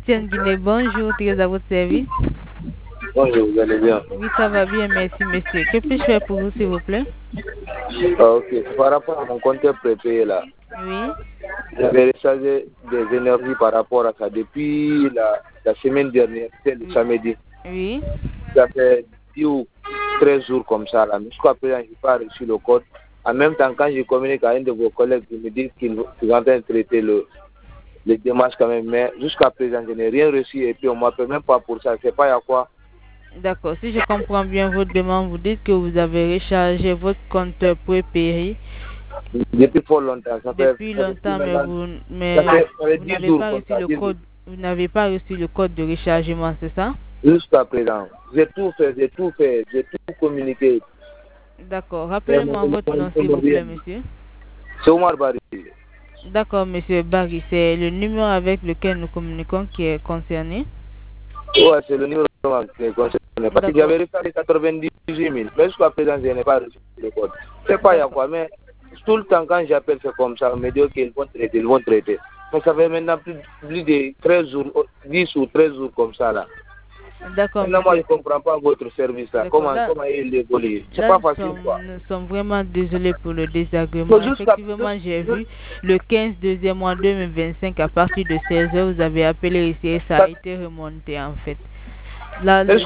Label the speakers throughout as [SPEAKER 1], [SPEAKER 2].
[SPEAKER 1] Christiane Guinée, bonjour, très à votre service.
[SPEAKER 2] Bonjour, vous allez bien?
[SPEAKER 1] Oui, ça va bien, merci, monsieur. Que puis-je faire pour vous, s'il vous plaît?
[SPEAKER 2] Ok, c'est par rapport à mon compteur prépayé là.
[SPEAKER 1] Oui.
[SPEAKER 2] J'avais rechargé des énergies par rapport à ça depuis la semaine dernière, c'était le samedi.
[SPEAKER 1] Oui.
[SPEAKER 2] Ça fait 10 ou 13 jours comme ça là. Jusqu'à présent, je n'ai pas reçu le code. En même temps, quand je communique à un de vos collègues, ils me disent qu'ils sont en train de traiter les démarches quand même. Mais jusqu'à présent, je n'ai rien reçu et puis on ne m'appelle même pas pour ça. Je ne sais pas il y a quoi.
[SPEAKER 1] D'accord. Si je comprends bien votre demande, vous dites que vous avez rechargé votre compteur prépayé
[SPEAKER 2] Depuis fort longtemps.
[SPEAKER 1] depuis longtemps, mais vous n'avez pas reçu le code. Vous n'avez pas reçu le code de rechargement, c'est ça?
[SPEAKER 2] Jusqu'à présent. J'ai tout fait, j'ai tout communiqué.
[SPEAKER 1] D'accord. Rappelez-moi votre nom, s'il vous plaît, monsieur.
[SPEAKER 2] C'est Omar Bari.
[SPEAKER 1] D'accord, monsieur Barry. C'est le numéro avec lequel nous communiquons qui est concerné.
[SPEAKER 2] Ouais, c'est le numéro qui est concerné. Parce que j'avais réclamé 98 000. Mais jusqu'à présent, je n'ai pas reçu le code. Je ne sais pas il y a quoi, mais tout le temps quand j'appelle, c'est comme ça. On me dit qu'ils vont traiter, ils vont traiter. Mais ça fait maintenant plus de 13 jours, 10 ou 13 jours comme ça là.
[SPEAKER 1] D'accord.
[SPEAKER 2] Maintenant, moi, je ne comprends pas votre service là. Comment il évolue? C'est pas facile quoi.
[SPEAKER 1] Nous sommes vraiment désolés pour le désagrément. Effectivement, j'ai vu le 15 deuxième mois 2025 à partir de 16h, vous avez appelé ici et ça a été remonté en fait. Là, le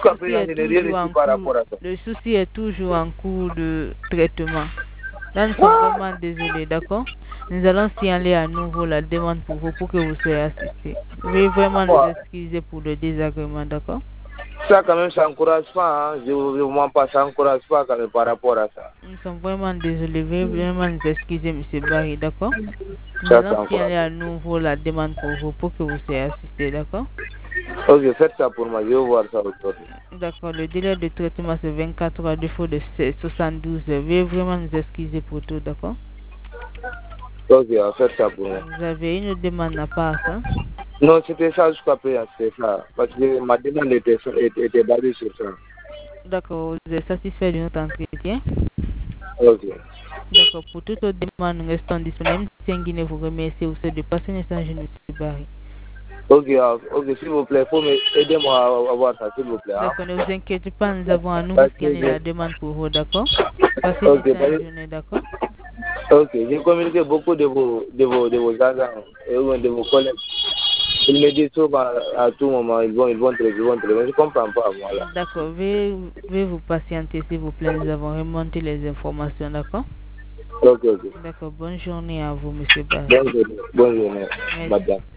[SPEAKER 1] souci est toujours en cours de traitement. Là, nous sommes vraiment désolés, d'accord? Nous allons signaler à nouveau la demande pour vous pour que vous soyez assistés. Veuillez vraiment nous excuser pour le désagrément, d'accord?
[SPEAKER 2] Ça, quand même, ça n'encourage pas. Hein. Je ne vous mens pas, ça n'encourage pas quand même par rapport à ça.
[SPEAKER 1] Nous sommes vraiment désolés. Veuillez vraiment nous excuser, M. Barry, d'accord? Nous allons signaler à nouveau la demande pour vous pour que vous soyez assistés, d'accord?
[SPEAKER 2] Ok, faites ça pour moi, je vais voir ça aujourd'hui.
[SPEAKER 1] D'accord, le délai de traitement c'est 24 heures à défaut de 72 heures. Veuillez vraiment nous excuser pour tout, d'accord?
[SPEAKER 2] Ok, faites ça pour moi.
[SPEAKER 1] Vous avez une demande à part ça?
[SPEAKER 2] Non, c'était ça jusqu'à présent, c'était ça. Parce que ma demande était basée sur ça.
[SPEAKER 1] D'accord, vous êtes satisfait de notre entretien?
[SPEAKER 2] Ok.
[SPEAKER 1] D'accord, pour toute autre demande, nous restons disponibles. Guinée vous remercie aussi de passer un message, M. Barry.
[SPEAKER 2] Ok, s'il vous plaît, aidez-moi à voir ça, s'il vous plaît.
[SPEAKER 1] D'accord, ne vous inquiétez pas, nous avons à nouveau scanné la demande pour vous, d'accord? Passez une journée, d'accord?
[SPEAKER 2] Ok, j'ai communiqué beaucoup de vos agents et de vos collègues. Ils me disent souvent à tout moment, ils vont traiter, mais je ne comprends pas, voilà.
[SPEAKER 1] D'accord, veuillez vous patienter, s'il vous plaît, nous avons remonté les informations, d'accord?
[SPEAKER 2] Ok.
[SPEAKER 1] D'accord, bonne journée à vous, M. Barry.
[SPEAKER 2] Bonne journée, madame.